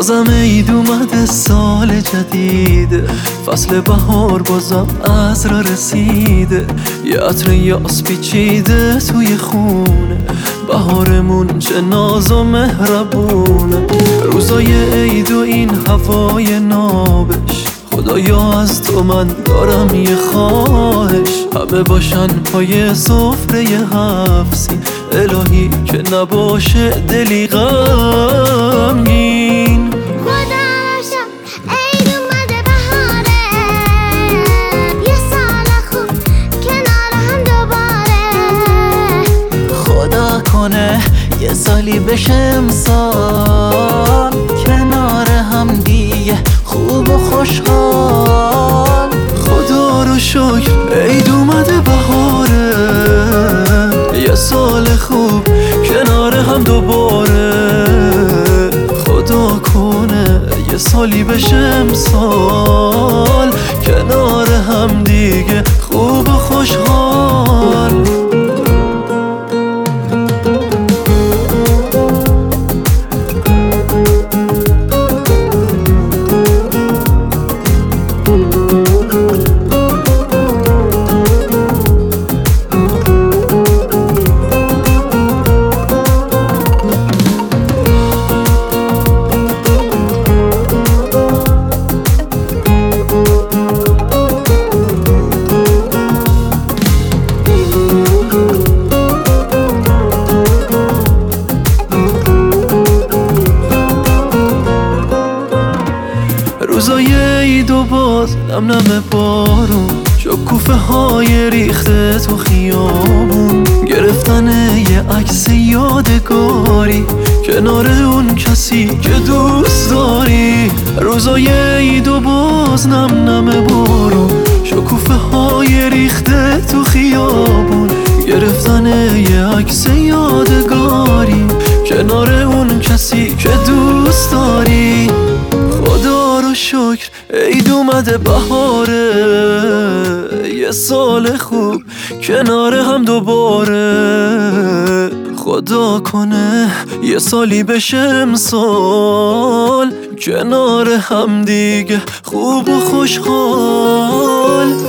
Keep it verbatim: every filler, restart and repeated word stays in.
بازم عید اومده، سال جدیده، فصل بهار بازم از را رسیده. یه عطر یاس پیچیده توی خونه، بهارمون چه ناز و مهربونه. روزای عید و این هوای نابش، خدایا از تو من دارم یه خواهش. همه باشن پای سفره هفت، الهی که نباشه دلی غمگین. خدا رو شکر عید اومده، بهاره، یه سال خوب کنار هم دوباره. خدا کنه یه سالی بشه امسال، کنار هم دیگه خوب و خوشحال. خدا رو شکر عید اومده، بهاره، یه سال خوب کنار هم دوباره. خدا کنه یه سالی بشه امسال، کنار هم دیگه خوب و خوشحال. روزای عید و باز نم نم بارون، شکوفه های ریخته تو خیابون، گرفتن یه عکس یادگاری کنار اون کسی که دوست داری. روزای عید و باز نم نم بارون، شکوفه های ریخته تو خیابون، گرفتن یه عکس یادگاری کنار اون کسی که دوست داری. خدا رو شکر عید اومده، بهاره، یه سال خوب کنار هم دوباره. خدا کنه یه سالی بشه امسال، کنار هم دیگه خوب و خوشحال.